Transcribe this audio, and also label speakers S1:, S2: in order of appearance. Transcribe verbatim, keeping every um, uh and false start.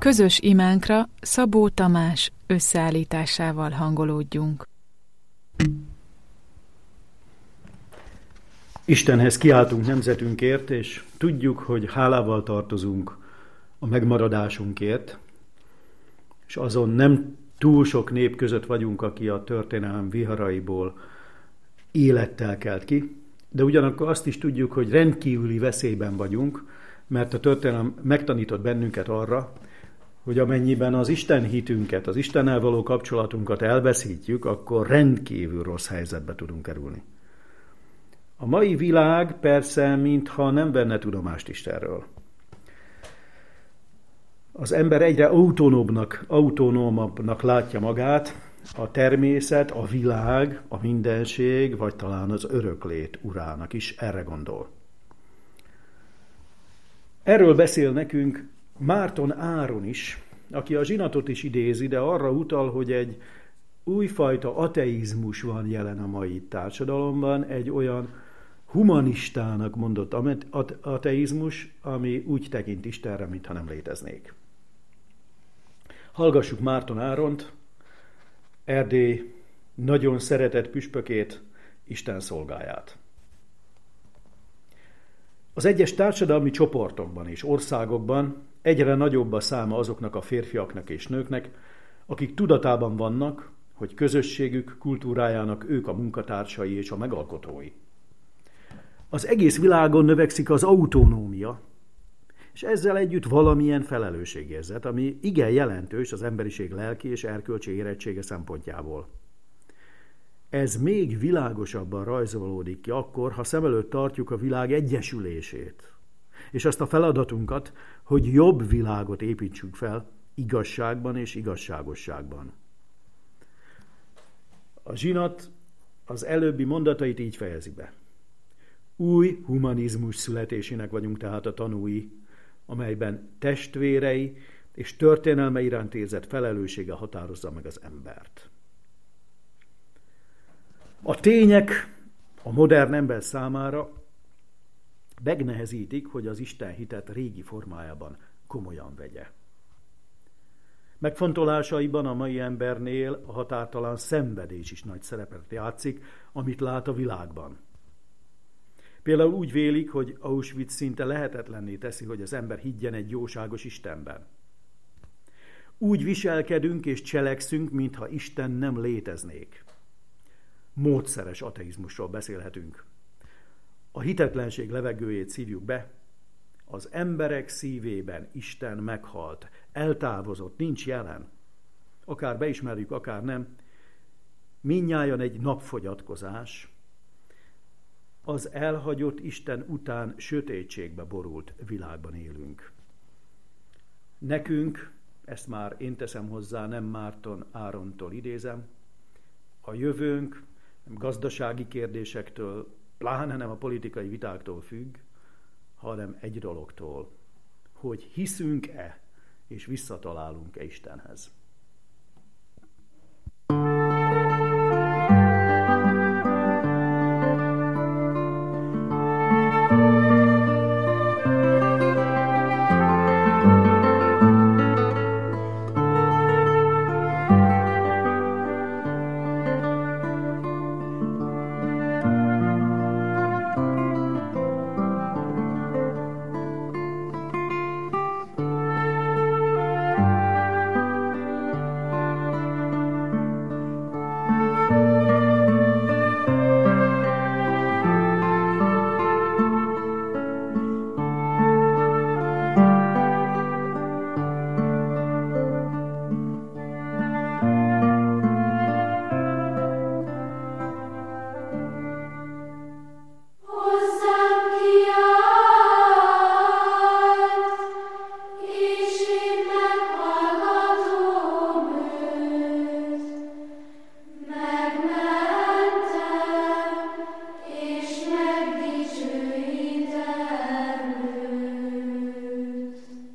S1: Közös imánkra Szabó Tamás összeállításával hangolódjunk.
S2: Istenhez kiáltunk nemzetünkért, és tudjuk, hogy hálával tartozunk a megmaradásunkért, és azon nem túl sok nép között vagyunk, aki a történelem viharaiból élettel kelt ki, de ugyanakkor azt is tudjuk, hogy rendkívüli veszélyben vagyunk, mert a történelem megtanított bennünket arra, hogy amennyiben az Isten hitünket, az Istennel való kapcsolatunkat elveszítjük, akkor rendkívül rossz helyzetbe tudunk kerülni. A mai világ persze, mintha nem venne tudomást Istenről. Az ember egyre autonóbbnak, autonómabbnak látja magát, a természet, a világ, a mindenség, vagy talán az öröklét urának is erre gondol. Erről beszél nekünk Márton Áron is, aki a zsinatot is idézi, de arra utal, hogy egy újfajta ateizmus van jelen a mai társadalomban, egy olyan humanistának mondott ateizmus, ami úgy tekint Istenre, mintha nem léteznék. Hallgassuk Márton Áront, Erdély nagyon szeretett püspökét, Isten szolgáját. Az egyes társadalmi csoportokban és országokban egyre nagyobb a száma azoknak a férfiaknak és nőknek, akik tudatában vannak, hogy közösségük kultúrájának ők a munkatársai és a megalkotói. Az egész világon növekszik az autonómia, és ezzel együtt valamilyen felelősségérzet, ami igen jelentős az emberiség lelki és erkölcsi érettsége szempontjából. Ez még világosabban rajzolódik ki akkor, ha szem előtt tartjuk a világ egyesülését, és azt a feladatunkat, hogy jobb világot építsünk fel igazságban és igazságosságban. A zsinat az előbbi mondatait így fejezi be. Új humanizmus születésének vagyunk tehát a tanúi, amelyben testvérei és történelme iránt érzett felelőssége határozza meg az embert. A tények a modern ember számára megnehezítik, hogy az Isten hitet régi formájában komolyan vegye. Megfontolásaiban a mai embernél a határtalan szenvedés is nagy szerepet játszik, amit lát a világban. Például úgy vélik, hogy Auschwitz szinte lehetetlenné teszi, hogy az ember higgyen egy jóságos Istenben. Úgy viselkedünk és cselekszünk, mintha Isten nem léteznék. Módszeres ateizmusról beszélhetünk. A hitetlenség levegőjét szívjuk be, az emberek szívében Isten meghalt, eltávozott, nincs jelen. Akár beismerjük, akár nem, mindnyájan egy napfogyatkozás, az elhagyott Isten után sötétségbe borult világban élünk. Nekünk, ezt már én teszem hozzá, nem Márton Árontól idézem, a jövőnk nem gazdasági kérdésektől, pláne nem a politikai vitáktól függ, hanem egy dologtól, hogy hiszünk-e és visszatalálunk-e Istenhez.